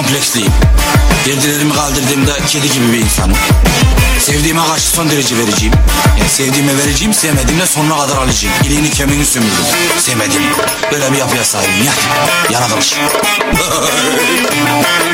kompleksliyim. Girdilerimi kaldırdığımda kedi gibi bir insanım. Sevdiğime karşı son derece vereceğim. Yani sevdiğime vereceğim, sevmediğimle sonuna kadar alacağım. İliğini kemiğini sömürdüm. Sevmediğim böyle bir yapıya sahibim ya. Yaratılış.